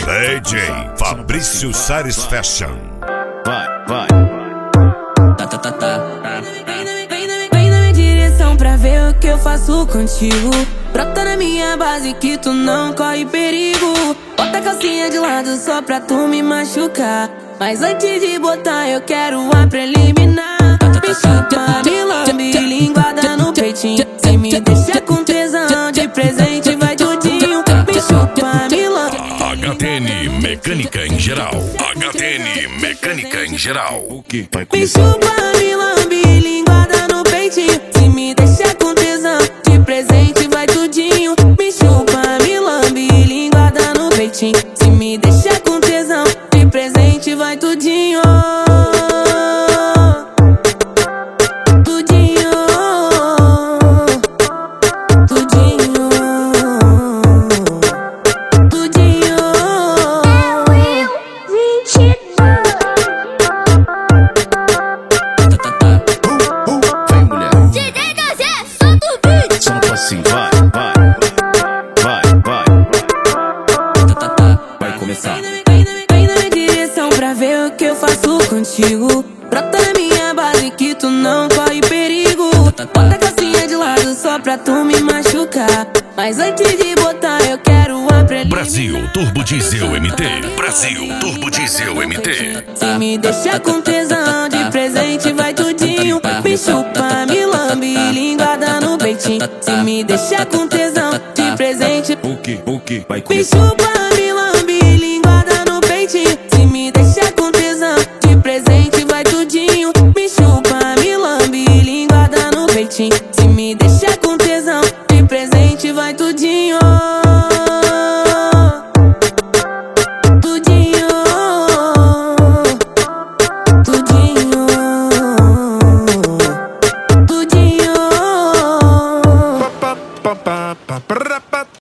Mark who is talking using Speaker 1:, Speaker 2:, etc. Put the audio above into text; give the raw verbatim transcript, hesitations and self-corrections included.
Speaker 1: D J Fabrício Sares Fashion.
Speaker 2: Vai, vai. Tá, tá, tá, tá.
Speaker 3: Vem na minha direção pra ver o que eu faço contigo. Brota na minha base que tu não corre perigo. Bota a calcinha de lado só pra tu me machucar. Mas antes de botar eu quero a preliminar. Me chupa, me lambe, linguada no peitinho. Se me deixa com tesão, de presente vai tudinho. Me chupa, me lambe.
Speaker 1: H T N Mecânica em Geral. H T N Mecânica em Geral.
Speaker 2: O que vai
Speaker 3: Me
Speaker 2: começar?
Speaker 3: chupa, me lambe, linguada no peitinho. Se me deixa com tesão, de presente vai tudinho. Me chupa, me lambe, linguada no peitinho. Se me deixa com tesão, de presente vai tudinho. Tudinho, tudinho, tudinho.
Speaker 2: Vem, mulher.
Speaker 4: D J Gazé, solta o beat.
Speaker 2: Só no passinho, vai, vai. Vai, vai. Tá, tá, tá. Vai começar.
Speaker 3: Vem na minha direção pra ver o que eu faço contigo. Brota na minha base que tu não corre perigo. Bota a calcinha de lado só pra tu me machucar. Mas antes de botar eu quero a preliminar.
Speaker 1: Brasil Turbo Diesel M T. Brasil Turbo Diesel M T.
Speaker 3: Se me deixa com tesão, de presente vai tudinho. Me chupa, me lambe, linguada no peitinho. Se me deixa com tesão, de presente.
Speaker 2: O que, o que vai
Speaker 3: Me
Speaker 2: começar?
Speaker 3: chupa, me lambe, linguada no peitinho.